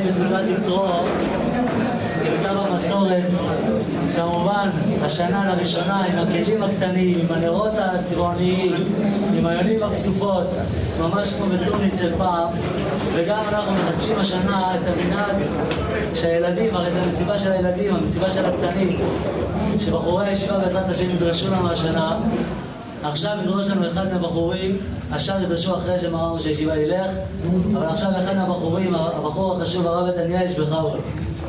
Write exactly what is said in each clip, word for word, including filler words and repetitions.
בסעודת יתרו, ככתב המסורת, כמובן, השנה לראשונה עם הכלים הקטנים, עם הנרות הצבעוניים, עם היונים הכסופות, ממש כמו בתוניס של פעם, וגם אנחנו מחדשים השנה את המנהג שהילדים, הרי זו המסיבה של הילדים, המסיבה של הקטנים, שבחורי הישיבה בעזרת השם ידרשו לנו השנה. עכשיו ידרוש לנו אחד מהבחורים, השאר ידרשו אחרי שמרנו שהישיבה ילך, אבל עכשיו אחד מהבחורים, הבחור החשוב, הרב דניאל שבחאוול.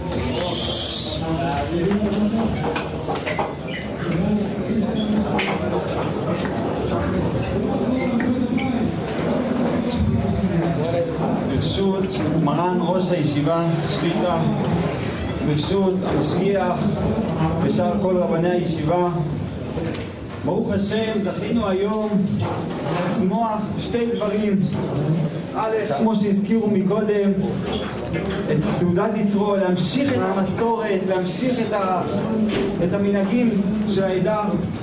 ברשות מרן ראש הישיבה שליטה, ברשות המשגיח ושאר כל רבני הישיבה, ברוך השם, זכינו היום לשמוח בשתי דברים. א', כמו שהזכירו מקודם, את סעודת יתרו, להמשיך את המסורת, להמשיך את, ה, את המנהגים של העדה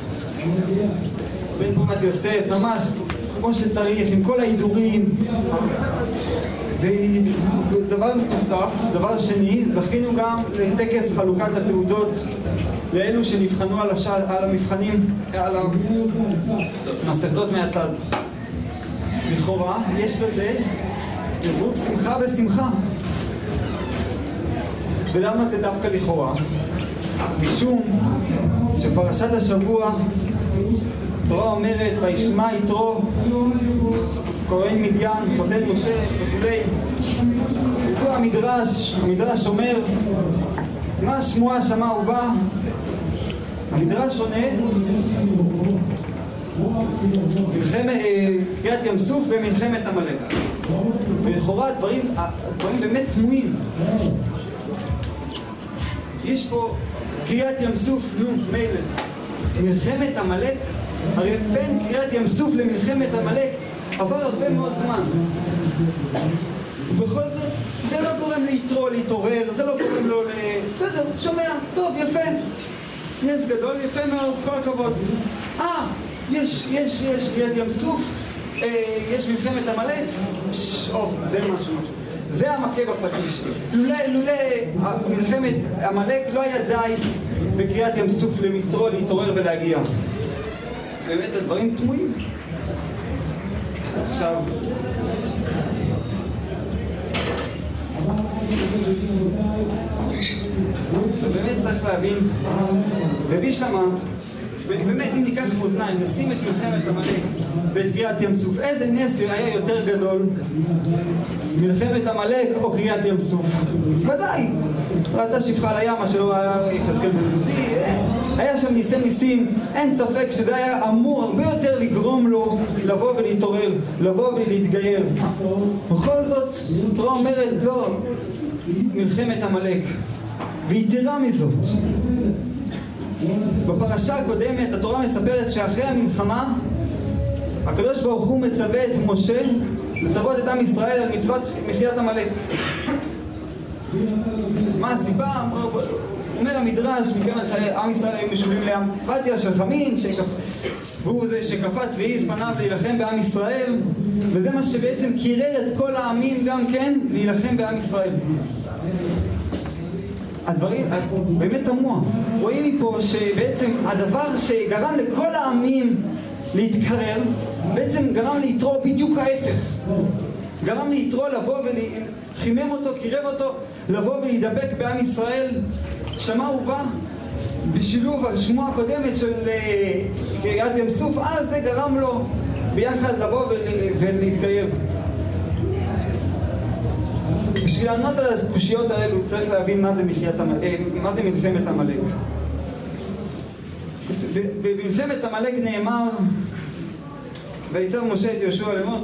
בן פורת יוסף, ממש כמו שצריך, עם כל ההידורים. ודבר נוסף, דבר שני, זכינו גם לטקס חלוקת התעודות לאלו שנבחנו על, השע, על המבחנים, על המסכתות מהצד. לכאורה יש בזה ערבוב שמחה בשמחה. ולמה זה דווקא לכאורה? משום שפרשת השבוע התורה אומרת וישמע יתרו כהן מדיין חותן משה וכולי. ופה המדרש, המדרש אומר מה שמועה שמע ובא. המדרש עונה מלחמת קריאת ים סוף ומלחמת עמלק. ולכאורה הדברים, הדברים באמת תמוהים. יש פה קריאת ים סוף, נו, מילא. מלחמת עמלק, הרי בין קריאת ים סוף למלחמת עמלק עבר הרבה מאוד זמן. ובכל זאת, זה לא גורם ליתרו להתעורר, זה לא גורם לו ל... בסדר, שומע, טוב, יפה. נס גדול, יפה מאוד, כל הכבוד. אה, יש, יש, יש קריאת ים סוף, אה, יש מלחמת עמלק, או, זה משהו, זה המכה בפטיש. לולא, לולא מלחמת עמלק לא היה די בקריאת ים סוף ליתרו להתעורר ולהגיע. באמת הדברים תמוהים. עכשיו באמת צריך להבין, ובישלמה, באמת אם ניקח מאזניים, נשים את מלחמת עמלק ואת קריאת ים סוף, איזה נס היה יותר גדול, מלחמת עמלק או קריאת ים סוף? ודאי, ראתה שפחה על הים, מה שלא היה יחזקאל בן עוזי, היה שם ניסי ניסים, אין ספק שזה היה אמור הרבה יותר לגרום לו לבוא ולהתעורר, לבוא ולהתגייר. בכל זאת, התורה אומרת לא, מלחמת עמלק. ויתרה מזאת, בפרשה הקודמת התורה מספרת שאחרי המלחמה הקדוש ברוך הוא מצווה את משה לצוות את עם ישראל על מצוות מחיית עמלק. מה הסיבה? אומר המדרש, מכיוון שעם ישראל היו משולים לאמפתיה של חמין, שכפ... והוא זה שקפץ והעיז פניו להילחם בעם ישראל, וזה מה שבעצם קירר את כל העמים גם כן להילחם בעם ישראל. הדברים באמת תמוה. רואים מפה שבעצם הדבר שגרם לכל העמים להתקרר, בעצם גרם ליתרו בדיוק ההפך. גרם ליתרו לבוא וחימם אותו, קירב אותו, לבוא ולהידבק בעם ישראל. שמע ובא בשילוב השמועה הקודמת של קריאת ים סוף, אז זה גרם לו ביחד לבוא ולהתגייר. בשביל לענות על הקושיות האלו צריך להבין מה זה, מה זה מלחמת עמלק. במלחמת עמלק נאמר ויצר משה את יהושע לאמור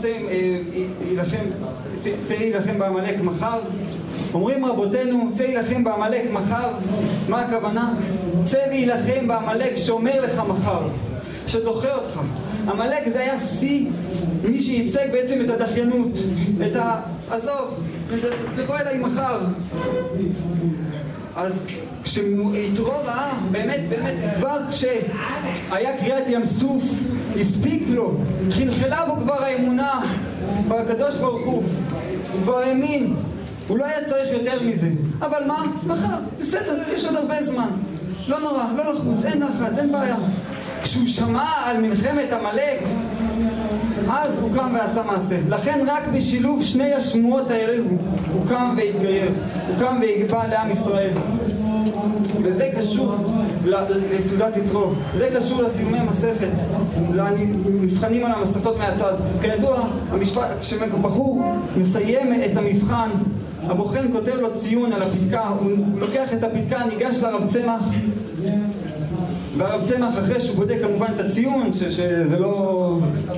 צא להילחם בעמלק מחר. אומרים רבותינו צא להילחם בעמלק מחר, מה הכוונה? צא להילחם בעמלק שאומר לך מחר, שדוחה אותך. עמלק זה היה שיא, מי שייצג בעצם את הדחיינות, את ה... עזוב, תבוא אליי מחר. אז כשיתרו ראה, באמת, באמת, כבר כשהיה קריאת ים סוף, הספיק לו, חלחלה בו כבר האמונה בקדוש ברוך הוא, הוא כבר האמין, הוא לא היה צריך יותר מזה. אבל מה? מחר, בסדר, יש עוד הרבה זמן. לא נורא, לא לחוץ, אין נחת, אין בעיה. כשהוא שמע על מלחמת עמלק, אז הוא קם ועשה מעשה. לכן רק בשילוב שני השמועות האלה הוא קם והתגייר. הוא קם והגבה לעם ישראל. וזה קשור לסעודת יתרו. זה קשור לסיומי המסכת. למבחנים על המסכתות מהצד. כידוע, כשבחור מסיים את המבחן, הבוחן כותב לו ציון על הפתקה. הוא לוקח את הפתקה, ניגש לרב צמח. והרב צמח אחרי שהוא בודק כמובן את הציון, שזה לא...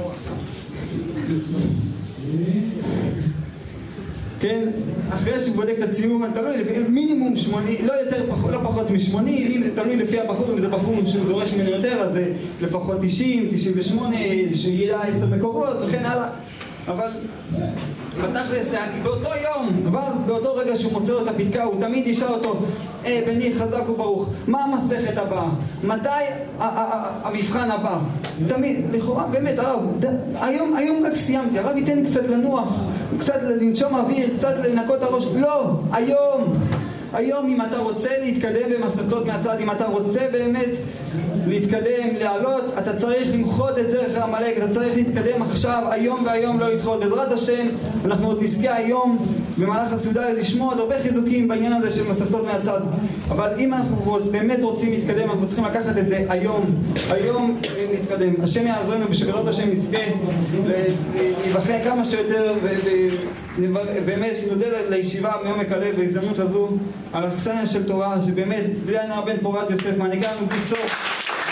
כן, אחרי שהוא בודק את הציון, תלוי מינימום שמונים, לא יותר, לא פחות משמונים, אם זה תלוי לפי הבחור, אם זה בחור שהוא דורש ממנו יותר, אז זה לפחות תשעים, תשעים ושמונה, שיהיה עשר מקורות וכן הלאה. אבל בתכלס, באותו יום, כבר באותו רגע שהוא מוצא לו את הפתקה, הוא תמיד ישאל אותו, אה, בני חזק וברוך, מה המסכת הבאה? מתי המבחן הבא? תמיד, לכאורה, באמת, הרב, היום, היום רק סיימתי, הרב ייתן לי קצת לנוח, קצת לנשום אוויר, קצת לנקות הראש, לא, היום, היום אם אתה רוצה להתקדם במסכתות מהצד, אם אתה רוצה באמת להתקדם, לעלות, אתה צריך למחות את זרח עמלק, אתה צריך להתקדם עכשיו, היום והיום לא לדחות. בעזרת השם, אנחנו עוד נזכה היום במהלך הסעודה לשמוע עוד הרבה חיזוקים בעניין הזה של מסכתות מהצד. אבל אם אנחנו באמת רוצים להתקדם, אנחנו צריכים לקחת את זה היום, היום להתקדם. השם יעזרנו שבעזרת השם נזכה להיבחן כמה שיותר, ובאמת נודה לישיבה מעומק הלב בהזדמנות הזו על האכסניה של תורה, שבאמת בלי עין הרע בן פורת יוסף מעניקה לנו בלי סוף.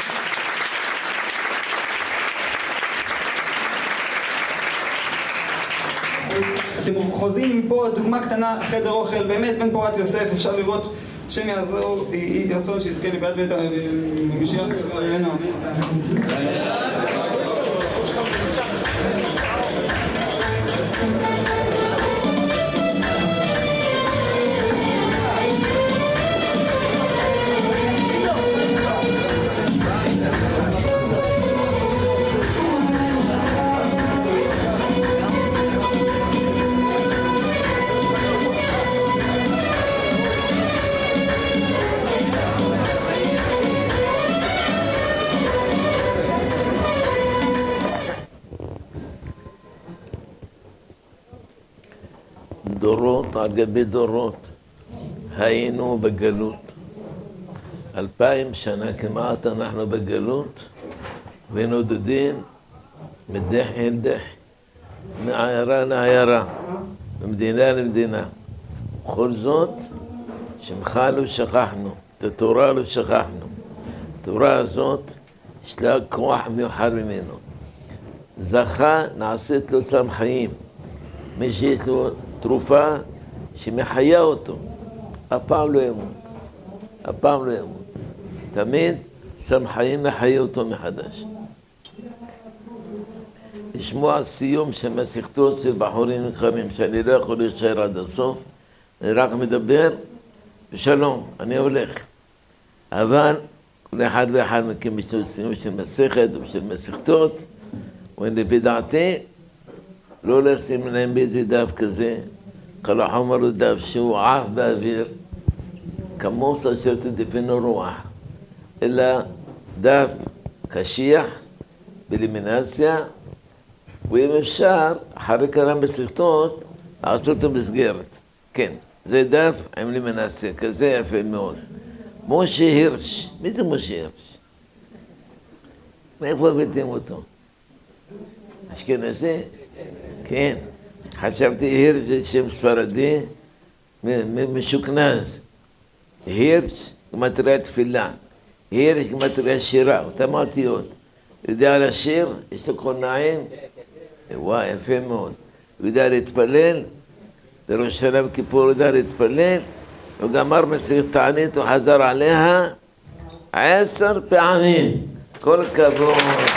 אתם חוזים מפה דוגמה קטנה, חדר אוכל, באמת בן פורת יוסף, אפשר לראות, השם יעזור, ירצון שיזכה לבית בית המשיח אלינו. דורות על גבי דורות היינו בגלות. אלפיים שנה כמעט אנחנו בגלות ונודדים מדח אל דח, מעיירה לעיירה, ממדינה למדינה. בכל זאת, שמך לא שכחנו, את התורה לא שכחנו. התורה הזאת יש לה כוח מיוחד ממנו. זכה נעשית לו סם חיים. מי שיש לו תרופה שמחיה אותו, הפעם לא ימות, הפעם לא ימות. תמיד סם חיים לחיה אותו מחדש. לשמוע סיום של מסכתות של בחורים יקרים, שאני לא יכול להישאר עד הסוף, אני רק מדבר, ושלום, אני הולך. אבל כל אחד ואחד מכם יש לו סיום של מסכת ושל מסכתות, ולפי דעתי, לא לשים להם באיזה דף כזה, כל החומר הוא דף שהוא עף באוויר, כמו אשר תדפנו רוח, אלא דף קשיח, באלימינציה, ואם אפשר, אחרי כמה מסכתות, לעשות אותו מסגרת. כן, זה דף עם אלימינציה, כזה יפה מאוד. משה הירש, מי זה משה הירש? מאיפה הבאתם אותו? אשכנזי? כן, חשבתי הירש זה שם ספרדי משוכנז. הירש גמטריה תפילה, הירש גמטריה שירה, אותם אותיות. יודע לשיר, יש לו קול נעים, וואי, יפה מאוד. הוא יודע להתפלל, בראש שנה וכיפור הוא יודע להתפלל, הוא גמר מסכת תענית, הוא חזר עליה עשר פעמים. כל הכבוד.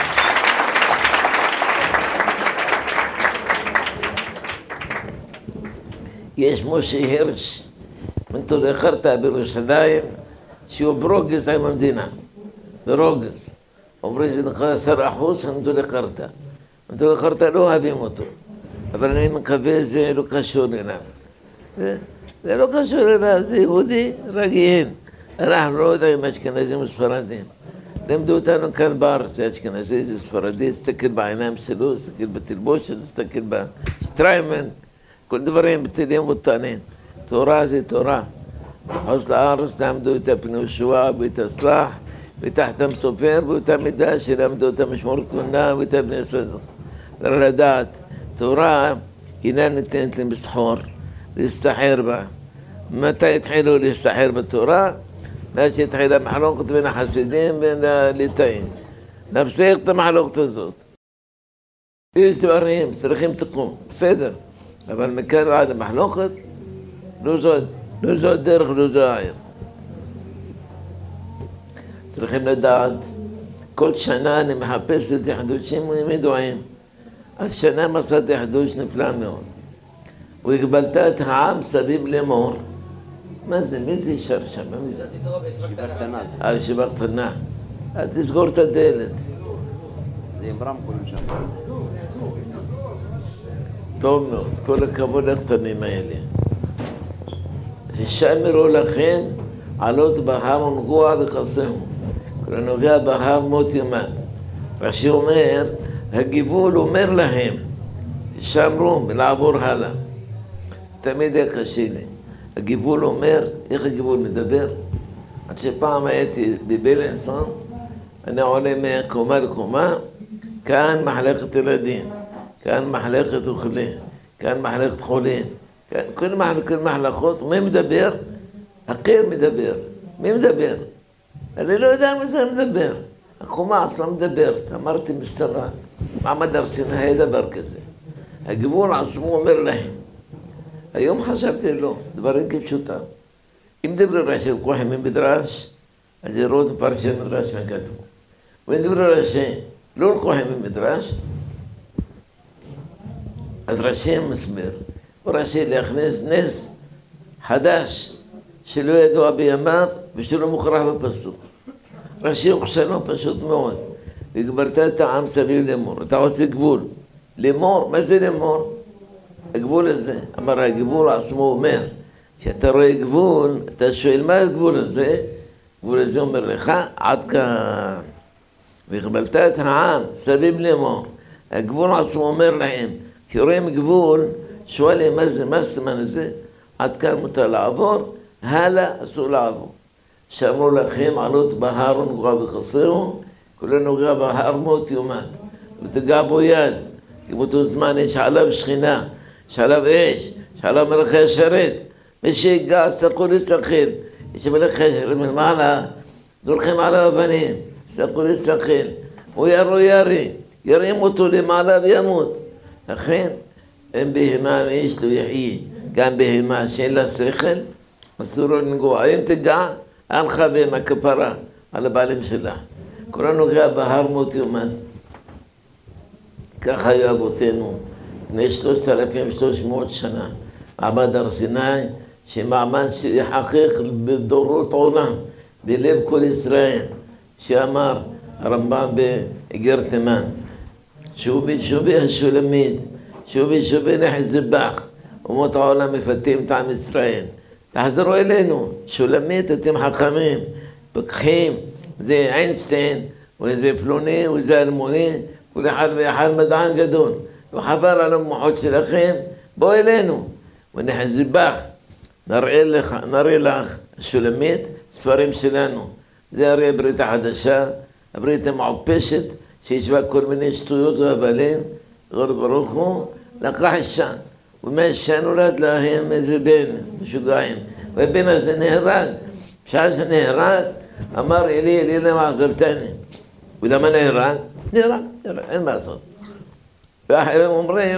יש משה הירש, מנטולי חרטה בירושלים, שהוא ברוגז עם המדינה, ברוגז. אומרים שזה נקרא עשר אחוז, מנטולי חרטה. מנטולי חרטה לא אוהבים אותו, אבל אני מקווה זה לא קשור אליו. זה, זה לא קשור אליו, זה יהודי רגיל. אנחנו לא יודעים אשכנזים וספרדים. לימדו אותנו כאן בארץ, זה אשכנזי, זה ספרדי, תסתכל בעיניים שלו, תסתכל בתלבושת, תסתכל בשטריימן, כל דברים בטלים וטענים. תורה זה תורה. חוץ לארץ למדו את הפני יהושע ואת הסלח, ואת החתם סופר ואת המידע שלמדו את המשמורת כהונה ואת הבני סדר. צריך לדעת, תורה אינה ניתנת למסחור, להסתחר בה. מתי התחילו להסתחר בתורה? מאז שהתחילה המחלוקת בין החסידים ובין הליטאים. נפסיק את המחלוקת הזאת. יש דברים, צריכים תקום, בסדר. אבל מכאן ועד המחלוקת, לא זו, לא זו הדרך, לא זו העיר. צריכים לדעת, כל שנה אני מחפש את החידושים ידועים. השנה מצאתי חידוש נפלא מאוד. והגבלת את העם סביב לאמור. מה זה? מי זה ישר שם? מי זה? ישיבה קטנה. אה, ישיבה קטנה. אל תסגור את הדלת. זה עם רמקולים שם. טוב מאוד, כל הכבוד לקטנים האלה. השמרו לכם עלות בהר ונגוע וכסהו. כל הנוגע בהר מות ימת. רש"י אומר, הגיבול אומר להם, תשמרו ולעבור הלאה. תמיד היה קשה לי. הגיבול אומר, איך הגיבול מדבר? עד שפעם הייתי בבלינסון, אני עולה מקומה לקומה, כאן מחלקת ילדים, כאן מחלקת אוכלים, כאן מחלקת חולים, כאן, כל מחלקות, מחלקות, מי מדבר? אחר מדבר. מי מדבר? אני לא יודע מי זה מדבר. הקומה עצמה מדברת, אמרתי מסתרה, מעמד הר סיני היה דבר כזה. הגיבול עצמו אומר להם, היום חשבתי לא, דברים כפשוטם. אם דברי רש"י לקוחים ממדרש, אז יראו את פרשי מדרש וכתבו. ואם דברי רש"י לא לקוחים ממדרש, אז רש"י מסביר. ורש"י להכניס נס חדש שלא ידוע בימיו ושלא מוכרח בפסוק. רש"י הוכשנו פשוט מאוד. והגברת את העם סביב לאמור. אתה עושה גבול. לאמור, מה זה לאמור? הגבול הזה, אמר הגבול עצמו אומר, כשאתה רואה גבול, אתה שואל מה הגבול הזה? הגבול הזה אומר לך, עד כאן. והגבלת את העם סביב לאמור. הגבול עצמו אומר להם, כשרואים גבול, שואלים מה זה, מה הסימן הזה? עד כאן מותר לעבור, הלאה אסור לעבור. שאמרו לכם עלות בהר ונגוע בכסהו, כולו נוגע בהר מות יומת, ותגע בו יד, כי באותו זמן יש עליו שכינה, יש עליו אש, יש עליו מלאכי השרת, מי שיגע סלחו להסתכל, יש מלאכי השרת מלמעלה, זורחים עליו אבנים, סלחו להסתכל, הוא ירו ירי, ירים אותו למעלה וימות. לכן, אין בהמה מאיש לא יחיה, גם בהמה שאין לה שכל, אסור לו לנגוע. אם תגע, אנך בהמה כפרה על הבעלים שלה. כולה נוגע בהר מות יומת. ככה היו אבותינו, לפני שלושת אלפים ושלוש מאות שנה, מעמד הר סיני, שמעמד שיחקק בדורות עולם, בלב כל ישראל, שאמר הרמב"ם באיגרת תימן, שובי שובי השולמית, שובי שובי נחזבח, אומות העולם מפתים את עם ישראל. תחזרו אלינו, שולמית אתם חכמים, פקחים, זה איינשטיין, וזה פלוני, וזה אלמוני, כל אחד ואחד מדען גדול. וחבל על המוחות שלכם, בואו אלינו, ונחזבח, נראה לך, נראה לך, שולמית, ספרים שלנו. זה הרי הברית החדשה, הברית המעופשת, שישבה כל מיני שטויות והבלים, גור ברוך הוא, לקח אישה. ומהאישה נולד להם איזה בן, משוגעים. והבן הזה נהרג. בשעה שנהרג, אמר אלי, אלי למה עזבתני. ולמה נהרג? נהרג, נהרג, אין מה לעשות. ואחרים אומרים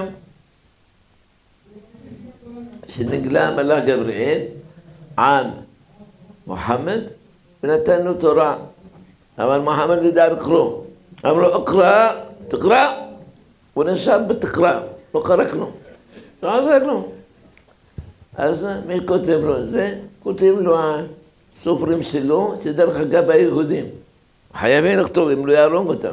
שנגלה מלאך גבריאל על מוחמד ונתן לו תורה. אבל מוחמד ידע לקרוא. אמר לו, אקרא, תקרא. הוא נשאר בתקרא, לא קרא כלום. לא עשה כלום. אז מי כותב לו את זה? כותב לו הסופרים שלו, שדרך אגב היהודים. חייבים לכתוב, אם לא יהרוג אותם.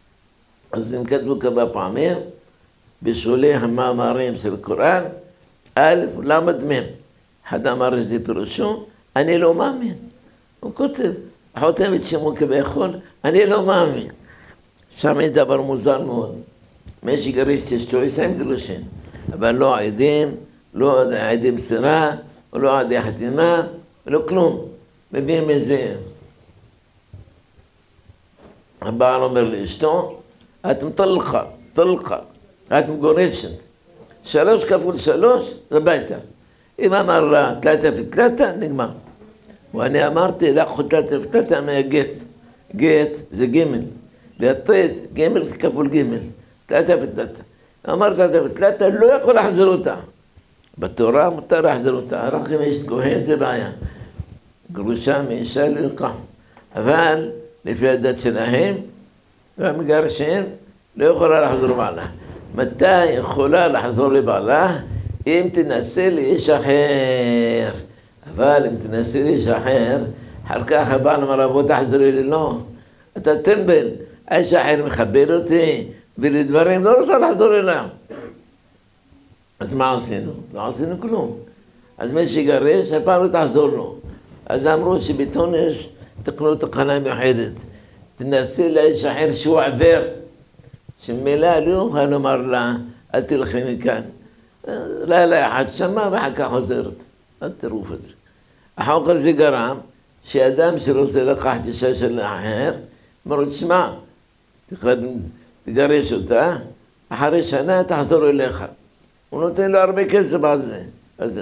אז הם כתבו כמה פעמים, בשולי המאמרים של קוראן, א', למד מ'. אחד אמר את זה פירושו, אני לא מאמין. הוא כותב, חותם את שמו כביכול, אני לא מאמין. שם יש דבר מוזר מאוד. מי שגריש את אשתו, יסיים גירושין. אבל לא עדים, לא עדי מסירה, לא עדי חתימה, ולא כלום. מביאים איזה... הבעל אומר לאשתו, את מטלחה, מטלחה, את מגורשת. שלוש כפול שלוש, זה ביתה. אם אמר לה, תלתה ותלתה, נגמר. ואני אמרתי, לקחו תלתה ותלתה מהגט. גט זה גימל. והטט, גימל כפול גימל. תלתה ותלתה. אמר תלתה ותלתה, לא יכול להחזיר אותה. בתורה מותר להחזיר אותה. רק אם יש כהן זה בעיה. גרושה מאישה ללקח. אבל לפי הדת שלהם, והמגרשים לא יכולה לחזור בעלה. מתי יכולה לחזור לבעלה? אם תנסה לאיש אחר. אבל אם תנסה לאיש אחר, אחר כך הבעל אמר, בוא תחזרי לי, לא. אתה טמבל, האיש אחר מכבד אותי, ולדברים לא רוצה לחזור אליו. אז מה עשינו? לא עשינו כלום. אז מי שגרש, הפעם לא תחזור לו. אז אמרו שבתונס תקנו תקנה מיוחדת. תנסה לאיש אחר שהוא עבר. שמילא לא יוכל לומר לה, אל תלכי מכאן. לילה אחד שמה ואחר כך חוזרת. אל תרוף את זה. החוק הזה גרם שאדם שרוצה לקחת אישה של אחר, אומר, תשמע, תגרש אותה, אחרי שנה תחזור אליך. הוא נותן לו הרבה כסף על זה. אז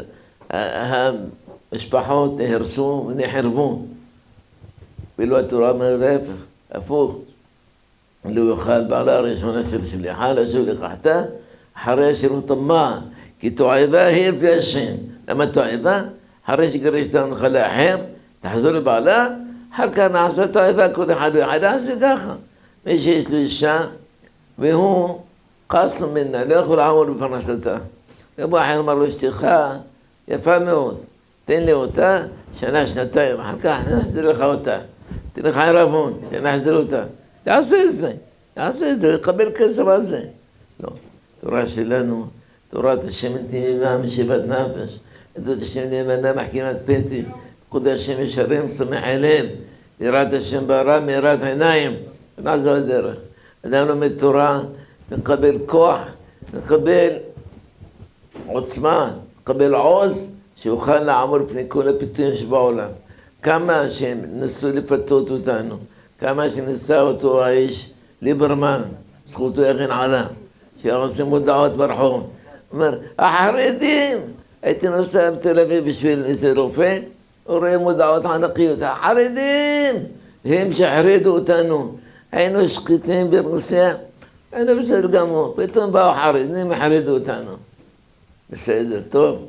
המשפחות נהרסו ונחרבו. ואילו התורה אומרת להפך, הפוך. לא יוכל בעלה הראשונה של שליחה לשוב לקחתה, אחרי אשר הוא טמא, כי תועבה היא לפי השם. למה תועבה? אחרי שגרש את המנחה לאחר, תחזור לבעלה, אחר כך נעשה תועבה כל אחד ואחד, נעשה ככה. מי שיש לו אישה, והוא קס ממנה, לא יכול לעמוד בפרנסתה. יבוא אחר אמר לו, אשתך יפה מאוד, תן לי אותה שנה, שנתיים, אחר כך נחזיר לך אותה. תן לך ערבון, שנחזיר אותה. יעשה את זה, יעשה את זה, יקבל כסף על זה. לא, תורה שלנו, תורת השם תמימה משיבת נפש, עדות השם נאמנה מחכימת פתי, פקוד השם ישרים שמח הלב, יראת השם ברא מיראת עיניים, נעזור הדרך. אדם לומד תורה, מקבל כוח, מקבל עוצמה, מקבל עוז, שיוכל לעמוד לפני כל הפיתויים שבעולם. כמה שהם נסו לפתות אותנו, כמה שניסה אותו האיש ליברמן, זכותו יכין עלה, שעושים מודעות ברחוב. הוא אומר, החרדים, הייתי נוסע בתל אביב בשביל איזה רופא, הוא רואה מודעות ענקיות, החרדים, הם שחרדו אותנו, היינו שקיטים ברוסיה, היינו בסדר גמור, פתאום באו חרדים, החרדו אותנו. בסדר, טוב.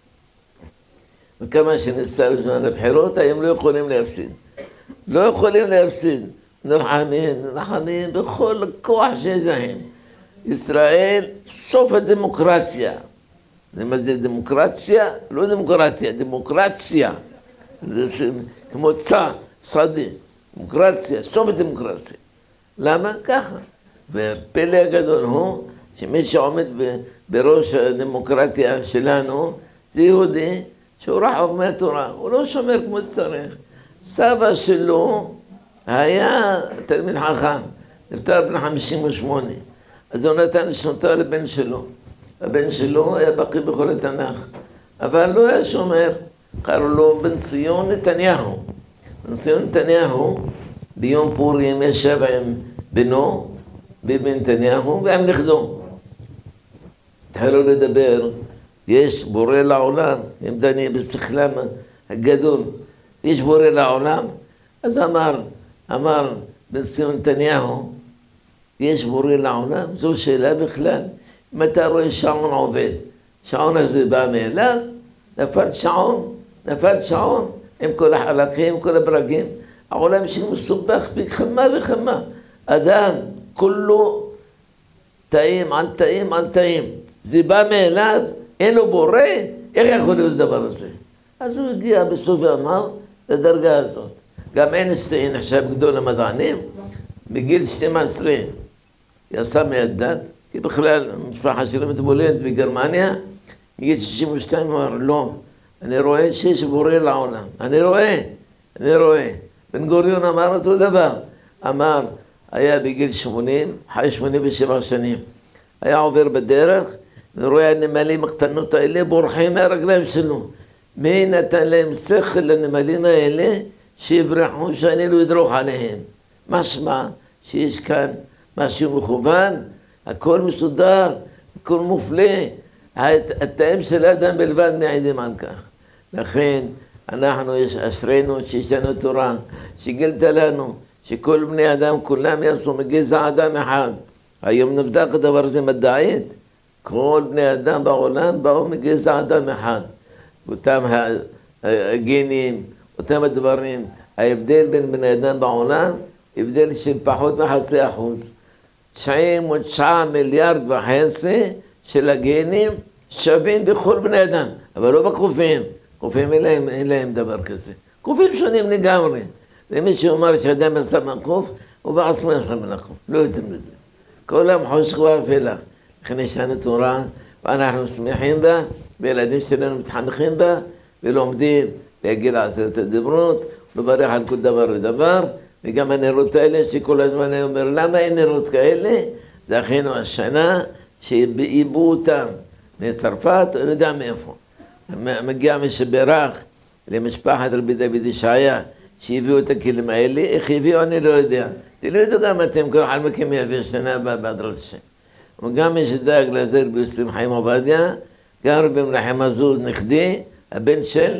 וכמה שניסה בזמן הבחירות, הם לא יכולים להפסיד. לא יכולים להפסיד. נלחמים, נלחמים בכל הכוח שיש להם. ישראל, סוף הדמוקרטיה. מה זה דמוקרטיה? לא דמוקרטיה, דמוקרטיה. זה כמו צע, סעדי. דמוקרטיה, סוף הדמוקרטיה. למה? ככה. והפלא הגדול הוא שמי שעומד בראש הדמוקרטיה שלנו, זה יהודי שהוא רחוק מהתורה. הוא לא שומר כמו שצריך. סבא שלו היה תלמיד חכם, נפטר בן חמישים ושמונה. אז הוא נתן שנותו לבן שלו. הבן שלו היה בקיא בכל התנ"ך, אבל לא היה שומר. קראו לו בן ציון נתניהו. בן ציון נתניהו ביום פורים ישב עם בנו, ביבי נתניהו, ועם נכדו. התחילו לדבר, יש בורא לעולם, הם דנים בשכלם הגדול, יש בורא לעולם. אז אמר, אמר בן ציון נתניהו, יש בורא לעולם? זו שאלה בכלל. אם אתה רואה שעון עובד, שעון הזה בא מאליו, נפל שעון, נפל שעון, עם כל החלקים, עם כל הברגים. העולם שמסובך בכמה וכמה. אדם, כולו תאים על תאים על תאים. זה בא מאליו, אין לו בורא, איך יכול להיות הדבר הזה? אז הוא הגיע בסוף ואמר לדרגה הזאת. גם איינשטיין נחשב גדול המדענים, בגיל שתים עשרה יצא מהדת, כי בכלל המשפחה שלו מתבולדת בגרמניה, מגיל שישים ושתיים הוא אמר, לא, אני רואה שיש בורא לעולם, אני רואה, אני רואה. בן גוריון אמר אותו דבר, אמר, היה בגיל שמונים, חי שמונים ושבע שנים, היה עובר בדרך, ורואה הנמלים הקטנות האלה בורחים מהרגליים שלו. מי נתן להם שכל לנמלים האלה שיברחו שאני לא אדרוך עליהם? משמע שיש כאן משהו מכוון, הכל מסודר, הכל מופלא, התאם של האדם בלבד מעידים על כך. לכן אנחנו יש אשרינו שיש לנו תורה שגילת לנו שכל בני אדם כולם יעשו מגזע אדם אחד. היום נבדק הדבר הזה מדעית, כל בני אדם בעולם באו מגזע אדם אחד. אותם הגנים, אותם הדברים, ההבדל בין בני אדם בעולם, הבדל של פחות מחצי אחוז. תשעים ותשעה מיליארד וחצי של הגנים שווים בכל בני אדם, אבל לא בקופים. קופים אין להם, אין להם דבר כזה. קופים שונים לגמרי. ומי שאומר שאדם יצא מהקוף, הוא בעצמו יצא מן הקוף. לא יותר מזה. כל העם חושך ואפלה. לכן יש לנו תורה, ואנחנו שמחים בה, וילדים שלנו מתחנכים בה, ולומדים להגיד עשרת הדיברות, לברך על כל דבר ודבר, וגם הנרות האלה שכל הזמן אני אומר, למה אין נרות כאלה? זה אחינו השנה שבאיבו אותם מצרפת, אני יודע מאיפה. מגיע מי שברך למשפחת רבי דוד ישעיה, שהביאו את הכלים האלה, איך הביאו אני לא יודע. תלמדו גם אתם, כל אחד מכם יביא שנה הבאה בעזרת השם. וגם מי שדאג לזה רבי יוסף חיים עובדיה, גם רבי מנחם עזוז נכדי, הבן של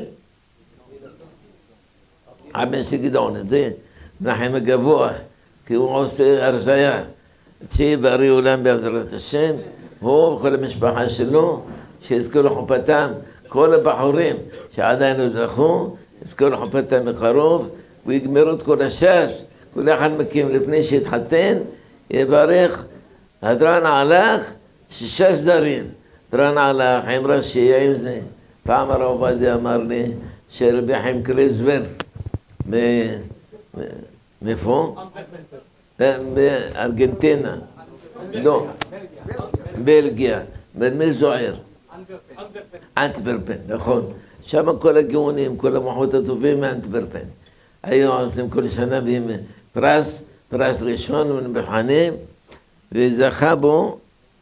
הבן של גדעון, את זה מנחם הגבוה, כי הוא עושה הרזיה, שיהיה בריא עולם בעזרת השם, הוא וכל המשפחה שלו, שיזכו לחופתם, כל הבחורים שעדיין לא זכו, יזכו לחופתם מקרוב, ויגמרו את כל הש"ס, כל אחד מכם לפני שהתחתן, יברך, הדרן הלך, שישה סדרים, הדרן הלך, אמרה שיהיה עם זה. פעם הרב עובדיה אמר לי, שרבי חיים קריזברג, מאיפה? בארגנטינה, לא, בלגיה, מי זוהר? אנטוורפן, נכון. שם כל הגאונים, כל המוחות הטובים מאנטוורפן. היו עושים כל שנה בהם פרס, פרס ראשון ומבחנים, וזכה בו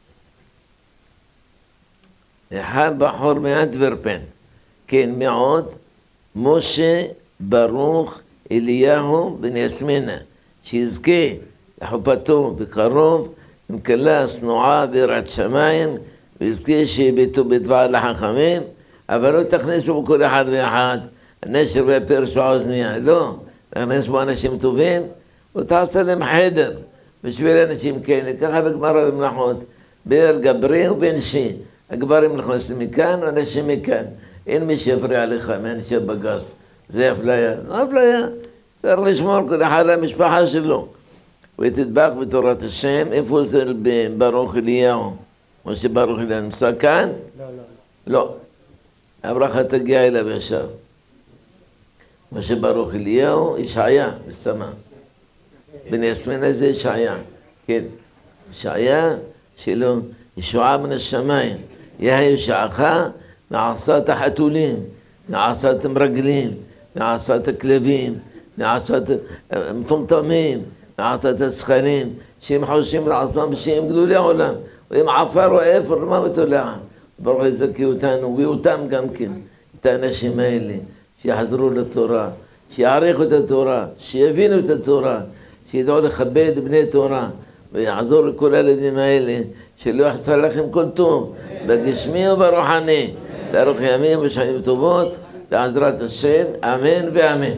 אחד בחור מאנטוורפן, כן, מאוד, משה ברוך אליהו בן יסמינה, שיזכה לחופתו בקרוב, עם כלה שנועה ויראת שמיים, ויזכה שביתו בדבר לחכמים, אבל לא תכניסו בכל אחד ואחד, הנשר והפרש והאוזניה, לא, תכניס בו אנשים טובים, ותעשה להם חדר, בשביל אנשים כאלה, ככה בגמרא במלאכות, באר גברי ובן שי, הגברים נכנסים מכאן ואנשים מכאן, אין מי שיפריע לך מאנשי בגס, זה אפליה, לא אפליה, צריך לשמור כל אחד למשפחה שלו, ותדבק בתורת השם, איפה זה ברוך אליהו? משה ברוך אליהו נמצא כאן? לא, לא. לא. הברכה תגיע אליו ישר. משה ברוך אליהו, ישעיה, בסמה. בן יסמינה זה ישעיה. כן. ישעיה שלו, ישועה מן השמיים. יהיה יושעך מעשת החתולים, מעשת המרגלים, מעשת הכלבים, מעשת המטומטמים, מעשת הסכנים, שהם חושבים לעצמם שהם גדולי עולם. ואם עפר או אפר, מה בתולעה? ברוך יזכי אותנו, ואותם גם כן, את האנשים האלה, שיחזרו לתורה, שיעריכו את התורה, שיבינו את התורה, שידעו לכבד בני תורה, ויעזור לכל הילדים האלה, שלא יחסר לכם כל טוב, בגשמי וברוחני, לארוך ימים ושנים טובות, לעזרת השם, אמן ואמן.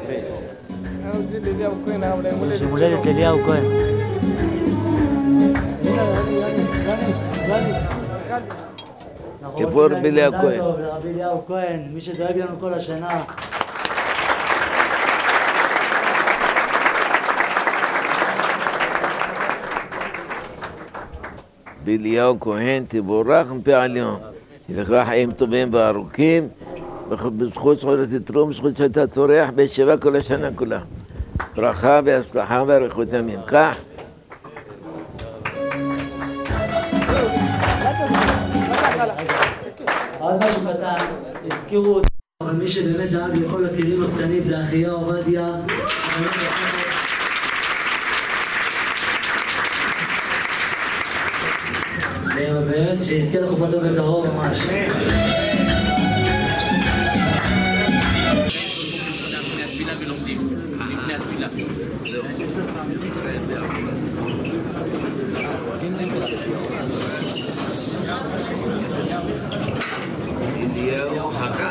יום הולדת אליהו כהן. איפה רבי אליהו כהן? רבי אליהו כהן, מי שדואג לנו כל השנה. רבי אליהו כהן, תבורך מפה עליון. שיהיה לך חיים טובים וארוכים, בזכות זכות תתרום, זכות שאתה טורח בישיבה כל השנה כולה. ברכה והצלחה ואריכות ימים. כך. لا تنسى. עוד משהו קטן, הזכירו אותי, אבל מי שבאמת דאג לכל הכלים הקטנים זה אחיה עובדיה. באמת שיזכה לחופתו בקרוב ממש. אליהו חכם.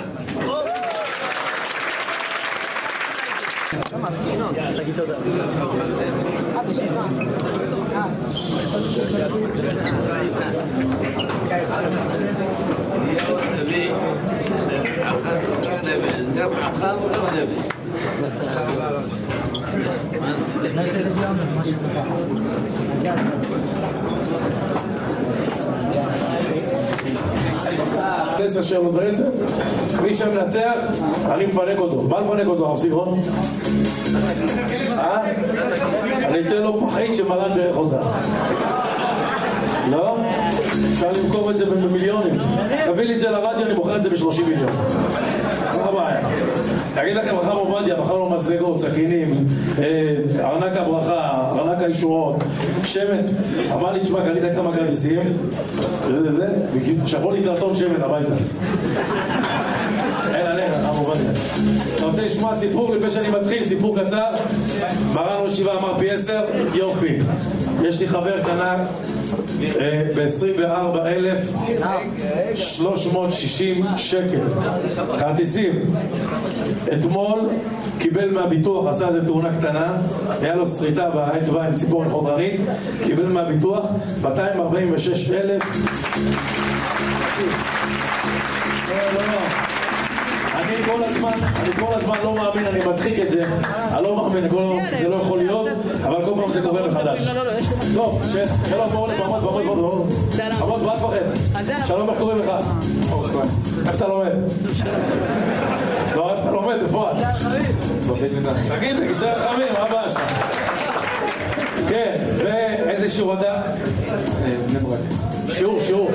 תגיד תודה. אליהו הנביא, חכם וגם נביא, גם חכם וגם נביא. עשר שאלות ברצף, מי שמנצח, אני מפנק אותו. מה לפנק אותו, הרב סיגרון? אה? אני אתן לו פחית שמרן בערך אותה. לא? אפשר למכור את זה במיליונים. תביא לי את זה לרדיו, אני מוכר את זה בשלושים מיליון. מה הבעיה? תגיד לכם, רחם עובדיה, בחר לו מזלגות, סכינים, ארנק הברכה, ארנק הישועות, שמן. אמר לי, תשמע, קנית כמה כרטיסים, זה, זה, שפרו לי קרטון שמן הביתה. אין עליך, רחם עובדיה. אתה רוצה לשמוע סיפור לפני שאני מתחיל, סיפור קצר? מרן ראש ישיבה אמר פי עשר, יופי. יש לי חבר קנה ב-עשרים וארבעה אלף שלוש מאות ושישים שקל כרטיסים. אתמול קיבל מהביטוח, עשה איזה תאונה קטנה, היה לו שריטה באצבע עם ציפורן חודרנית, קיבל מהביטוח מאתיים ארבעים ושש אלף. אני כל הזמן, אני כל הזמן לא מאמין, אני מדחיק את זה, אני לא מאמין, זה לא יכול להיות, אבל כל פעם זה קורה מחדש. טוב, שלום, בואו לבמות, במות, במות, במות, מה תפחד? שלום, איך קוראים לך? איפה אתה לומד? לא, איפה אתה לומד, בפועל? תגיד, בכיסא רחמים, מה הבעיה שלך? כן, ואיזה שיעור אתה? שיעור, שיעור.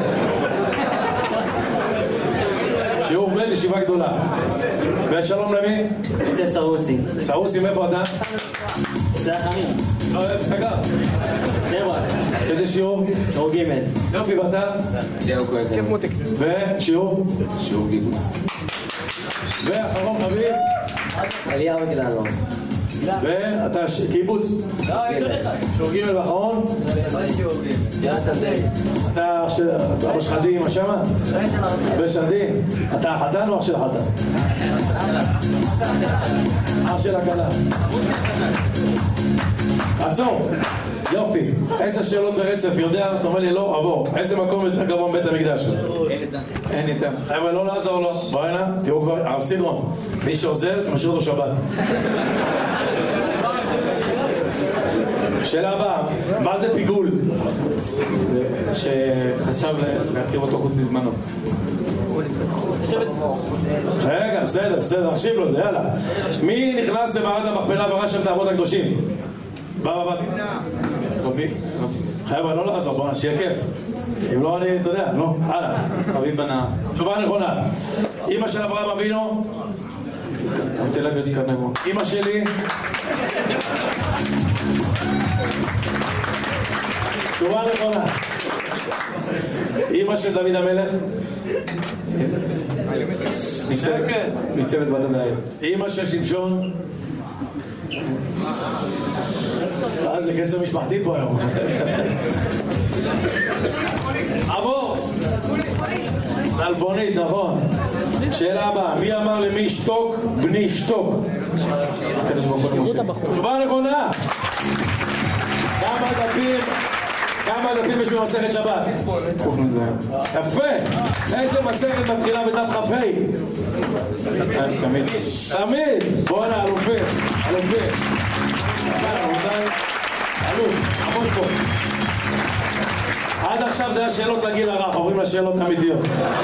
שיעור בן ישיבה גדולה. ושלום למי? יוסף סרוסי. סרוסי, מאיפה אתה? זה החמים. לא, איפה אתה גר? נברק. איזה שיעור? שיעור ג'. יופי, ואתה? אליהו כהן. כיף מותק. ושיעור? שיעור קיבוץ. ואחרון חביב? אליהו גללו. ואתה קיבוץ? לא, יש עוד אחד. שיעור ג' ואחרון? יונתן די. אתה אבא שלך די אמא שמה? אבא שלך די? אתה החתן או אח של החתן? אח של הכלה. עצור. יופי. עשר שאלות ברצף, יודע? אתה אומר לי לא, עבור. איזה מקום יותר גבוה מבית המקדש? אין איתם. אבל לא לעזור לו. בוא הנה, תראו כבר, הרב סידרון, מי שעוזר, משאיר לו שבת. שאלה הבאה, מה זה פיגול? שחשב להקריב אותו חוץ לזמנו. רגע, בסדר, בסדר, נקשיב לו את זה, יאללה. מי נכנס למערת המכפלה וראה שם את האבות הקדושים? בא, בא, בא. רבי? חבר'ה, לא לעזור, בוא, שיהיה כיף. אם לא, אני, אתה יודע, לא, הלאה. רבי בנה. תשובה נכונה. אמא של אברהם אבינו? אמתי לה להיות קרנבו. אמא שלי? תשובה נכונה. אמא של דוד המלך? ניצבת בת המלך. אמא של שמשון? אה, זה כסף משפחתי פה היום. עבור. אלפונית, נכון. שאלה הבאה, מי אמר למי שתוק? בני שתוק. תשובה נכונה. כמה דפים, כמה דפים יש במסכת שבת? יפה. איזה מסכת מתחילה בדף כ"ה? תמיד. תמיד. בואנה, אלופים, אלופים. אלוף, עמוד פה. עד עכשיו זה היה שאלות לגיל הרך, עוברים לשאלות האמיתיות.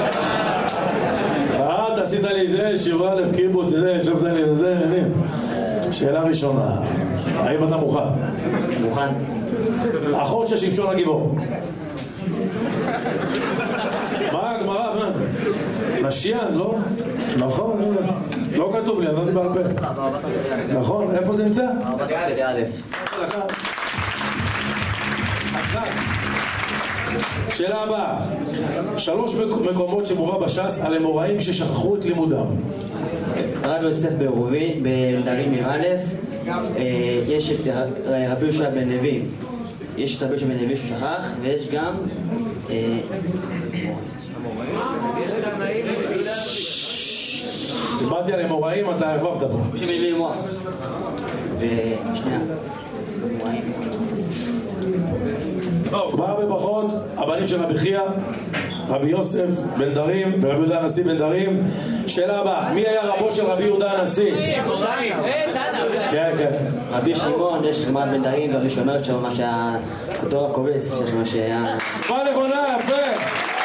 אה, תעשית לי זה, שבעה אלף קיבוץ, זה, שבת לי זה, עניינים. שאלה ראשונה, האם אתה מוכן? מוכן. אחות של שמשון הגיבור. מה הגמרא? נשיין, לא? נכון, הנה. לא כתוב לי, עברתי בעל פה. נכון, איפה זה נמצא? שאלה הבאה, שלוש מקומות שמובא בש"ס על אמוראים ששכחו את לימודם. רבי יוסף ברובי, בנדרים א', יש את רבי יהושע בן לוי, יש את רבי יהושע בן לוי שהוא שכח, ויש גם דיברתי על אמוראים, אתה הרבבת פה. רבי יהושע בן לוי מוח ושנייה בא בברכות הבנים של רבי חייא, רבי יוסף בן דרים ורבי יהודה הנשיא בן דרים. שאלה הבאה, מי היה רבו של רבי יהודה הנשיא? כן, כן. רבי שמעון, יש גמרא בן דרים, רבי שאומרת שם מה שהתור הכובס, מה שהיה... מה נכונה, יפה!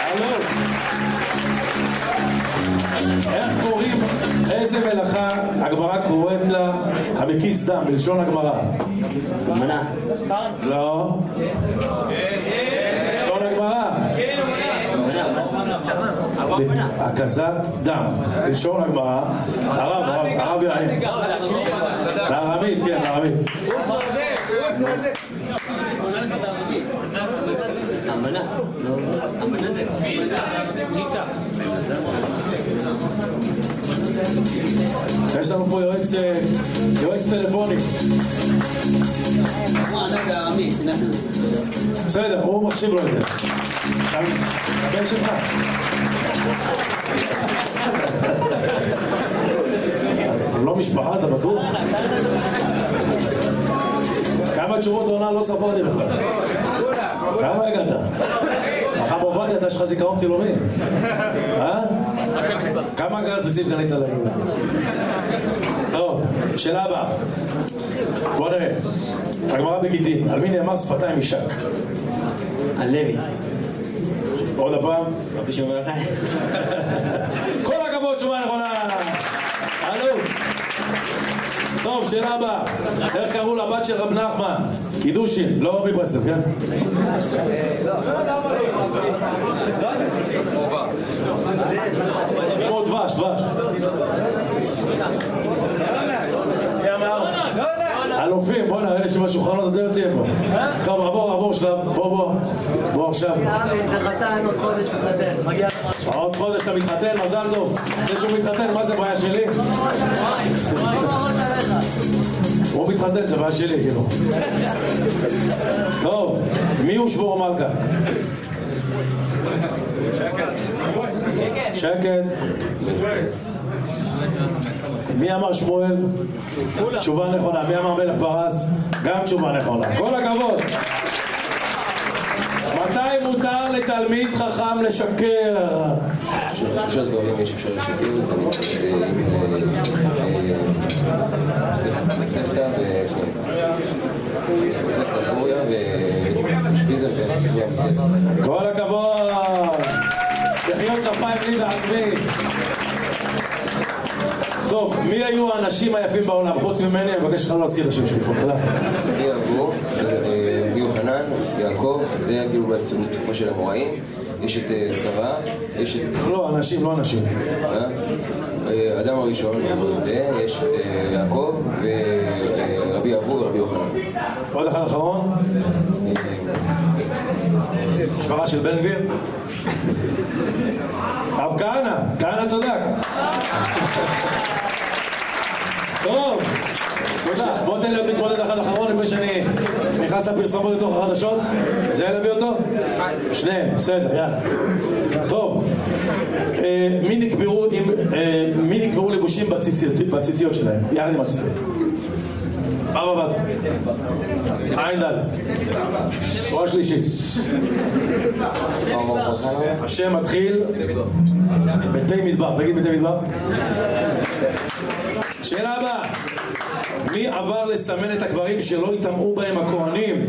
איך קוראים, איזה מלאכה הגמרא קוראת לה המקיס דם, בלשון הגמרא? מנה. לא. בלשון הגמרא. הקזת דם, בלשון הגמרא. הרב, הרב, הרב יעין. בארמית, כן, בארמית. המנה. המנה זה יש לנו פה יועץ, יועץ טלפוני. בסדר, הוא מחשיב לו את זה. הבן שלך. לא משפחה, אתה בטוח? כמה תשובות עונה לא ספרתי בכלל? כמה הגעת? אחר מובן אתה יש לך זיכרון צילומי? אה? כמה כרטיסים קנית להילולה? טוב, שאלה הבאה. בוא נראה. הגמרא בגיטין, על מי נאמר שפתיים יישק? על לוי. עוד הפעם? רבי שמעון בר יוחאי. כל הכבוד, תשובה נכונה. הלו. טוב, שאלה הבאה. איך קראו לבת של רב נחמן? קידושין, לא מברסלב, כן? כמו דבש, דבש. אלופים, בוא נראה שבשולחנות אתם יוצאים פה. טוב, עבור, עבור שלב, בוא, בוא. בוא עכשיו. זה חתן, עוד חודש מתחתן. עוד חודש אתה מתחתן, מזל טוב. זה שהוא מתחתן, מה זה בעיה שלי? הוא מתחתן, זה בעיה שלי, כאילו. טוב, מי הוא שבור מלכה? שקט. מי אמר שמואל? תשובה נכונה. מי אמר מלך פרס? גם תשובה נכונה. כל הכבוד. מתי מותר לתלמיד חכם לשקר? שלושה דברים יש אפשר לשקר, זה ספתא וספתא בוריה ושפיזר וספתא מצד. כל הכבוד. תחיות כפיים לי בעצמי. טוב, מי היו האנשים היפים בעולם? חוץ ממני, אני מבקש לך לא להזכיר את השם שלי פה. תודה. רבי אבו, רבי יוחנן, יעקב, זה היה כאילו בתקופה של המוראים. יש את שרה, יש את... לא, אנשים, לא אנשים. אדם הראשון, יש את יעקב ורבי אבו ורבי יוחנן. עוד אחד אחרון? משפחה של בן גביר? הרב כהנא, כהנא צדק. טוב, בוא תן לי מתמודד אחד אחרון לפני שאני נכנס לפרסומות לתוך החדשות. זה להביא אותו? שניהם, בסדר, יאללה. טוב, מי נקברו, מי נקברו לבושים בציציות שלהם, יחד עם הציציות? ארבע בת עין דל או השלישי. השם מתחיל בתי מדבר. תגיד בתי מדבר. שאלה הבאה, מי עבר לסמן את הקברים שלא יטמעו בהם הכהנים?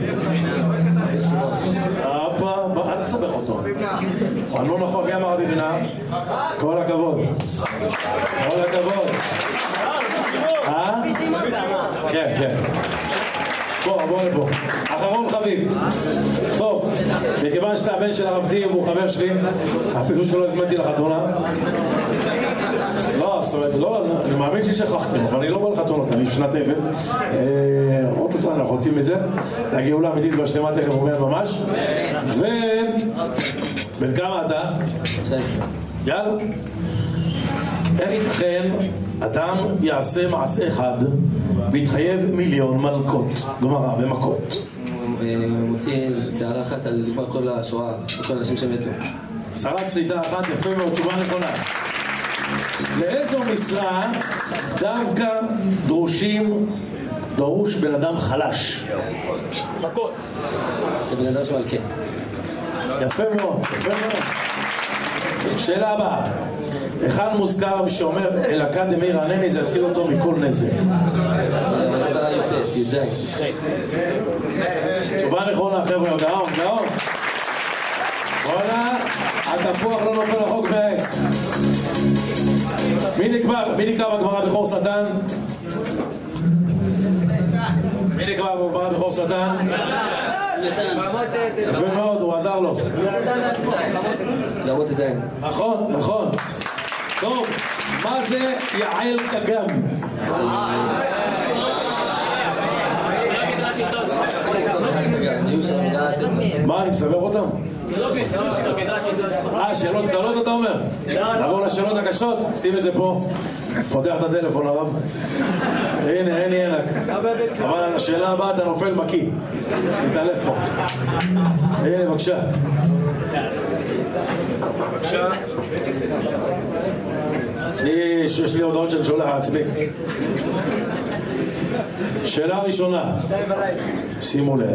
אפה, אל תסבך אותו. לא נכון, מי אמר רבי בנה? כל הכבוד. כל הכבוד. אה? כן, כן. בוא, בוא לפה. אחרון חביב. טוב, מכיוון שאתה הבן הבן של הרב דיב הוא חבר שלי, אפילו שלא הזמנתי לחתונה. לא, זאת אומרת, לא, אני מאמין ששכחתם, אבל אני לא בא לחתונות, אני בשנת עבד. עוד אותו אנחנו רוצים מזה. הגאולה האמיתית והשלמה תכף אומר ממש. ו... בן כמה אתה? תשע עשרה. יאללה. איך ייתכן אדם יעשה מעשה אחד ויתחייב מיליון מלכות, גמרא במכות? ומוציא שערה אחת על לגמר כל השואה, כל האנשים שמתו. שערת שריטה אחת, יפה מאוד, תשובה נכונה. לאיזו משרה דווקא דרושים, דרוש בן אדם חלש? מכות. זה בן אדם שמלכה. יפה מאוד, יפה מאוד. שאלה הבאה. אחד מוזכר שאומר אלקה דמי רענני, זה יציל אותו מכל נזק. תשובה נכונה חבר'ה, גאון, גאון. וואלה, התפוח לא נופל רחוק מהעץ. מי נקבע, מי נקבע בגמרא בכור שטן? מי נקבע בגמרא בכור שטן? יפה מאוד, הוא עזר לו. למות את זה. נכון, נכון. טוב, מה זה יעל כגם? מה, אני מסבך אותם? אה, שאלות קלות אתה אומר? נעבור לשאלות הקשות, שים את זה פה. פותח את הטלפון הרב. הנה, אין לי ענק. אבל השאלה הבאה אתה נופל מקי. תתעלף פה. הנה, בבקשה. בבקשה. יש לי הודעות שאני שולח עצמי. שאלה ראשונה. שימו לב,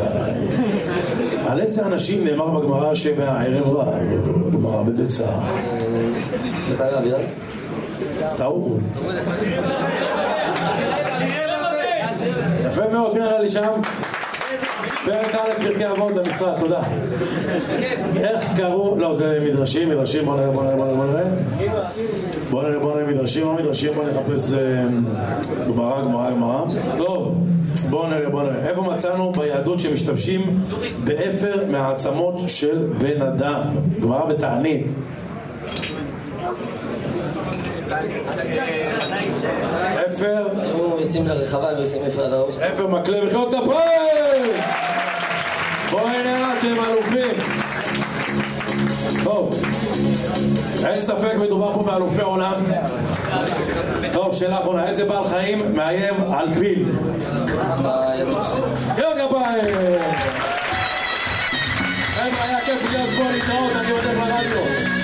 על איזה אנשים נאמר בגמרא שמהערב רע, בגמרא בדצה? טעו. יפה מאוד, מי עלה לי שם? פרק א' פרקי אבות למשרד, תודה. איך קראו, לא זה מדרשים, מדרשים, בוא נראה, בוא נראה, בוא נראה, בוא נראה. בוא נראה, בוא נראה מדרשים, או מדרשים, בוא נחפש גמרא, גמרא, גמרא. טוב, בוא נראה, בוא נראה. איפה מצאנו ביהדות שמשתמשים באפר מהעצמות של בן אדם? גמרא בתענית. אפר יוצאים לרחבה ויוצאים אפר על הראש. אפר מקלה מחיאות כפיים. בואו הנה אתם אלופים. טוב, אין ספק מדובר פה באלופי עולם. טוב, שאלה אחרונה, איזה בעל חיים מאיים על פיל? היתוש. מחיאות כפיים. אין בעיה, כיף להיות פה להתראות, אני הולך לרדיו.